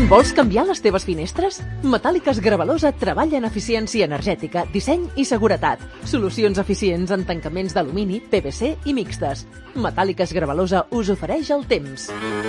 Vols canviar les teves finestres? Metàl·liques Gravalosa treballa en eficiència energètica, disseny i seguretat. Solucions eficients en tancaments d'alumini, PVC i mixtes. Metàl·liques Gravalosa us ofereix el temps.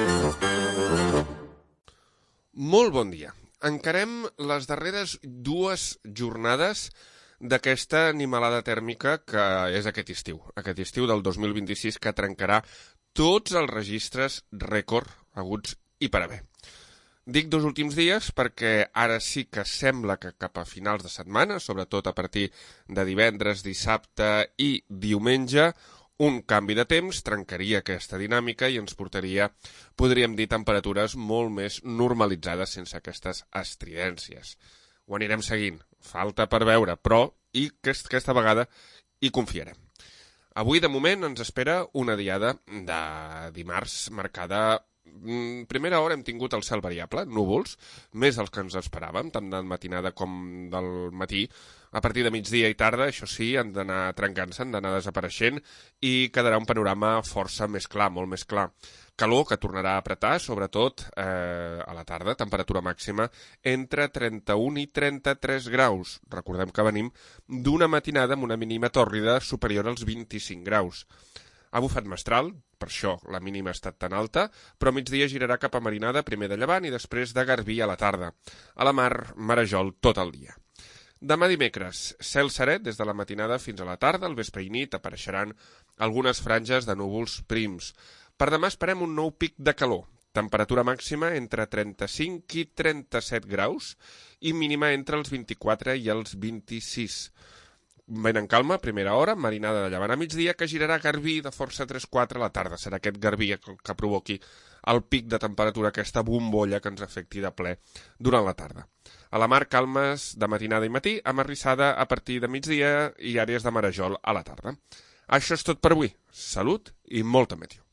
Molt bon dia. Encarem les darreres 2 jornades d'aquesta animalada tèrmica que és aquest estiu del 2026, que trencarà tots els registres rècord haguts i per haver. Dic 2 últims dies perquè ara sí que sembla que cap a finals de setmana, sobretot a partir de divendres, dissabte i diumenge, un canvi de temps trencaria aquesta dinàmica i ens portaria, podríem dir, temperatures molt més normalitzades sense aquestes estridències. Ho anirem seguint, falta per veure, però i aquesta vegada hi confiarem. Avui, de moment, ens espera una diada de dimarts marcada. Primera hora hem tingut el cel variable, núvols, més dels que ens esperàvem, tant de matinada com del matí. A partir de migdia i tarda, això sí, han d'anar trencant-se, han d'anar desapareixent i quedarà un panorama força més clar, molt més clar. Calor que tornarà a apretar, sobretot a la tarda, temperatura màxima entre 31 i 33 graus. Recordem que venim d'una matinada amb una mínima tòrrida superior als 25 graus. Ha bufat mestral, per això la mínima ha estat tan alta, però a migdia girarà cap a marinada, primer de llevant i després de garbí a la tarda. A la mar, marejol tot el dia. Demà dimecres, cel serè des de la matinada fins a la tarda, al vespre i nit apareixeran algunes franges de núvols prims. Per demà esperem un nou pic de calor, temperatura màxima entre 35 i 37 graus i mínima entre els 24 i els 26. Vent en calma, primera hora, marinada de llevant a migdia, que girarà garbí de força 3-4 a la tarda. Serà aquest garbí que provoqui el pic de temperatura, aquesta bombolla que ens afecti de ple durant la tarda. A la mar, calmes de matinada i matí, amb arrissada a partir de migdia i àrees de marejol a la tarda. Això és tot per avui. Salut i molta meteo.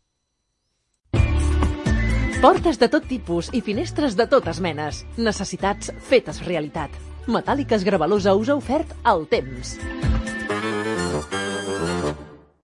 Portes de tot tipus i finestres de totes menes. Necessitats fetes realitat. Metàl·liques Gravalosa us ha ofert el temps.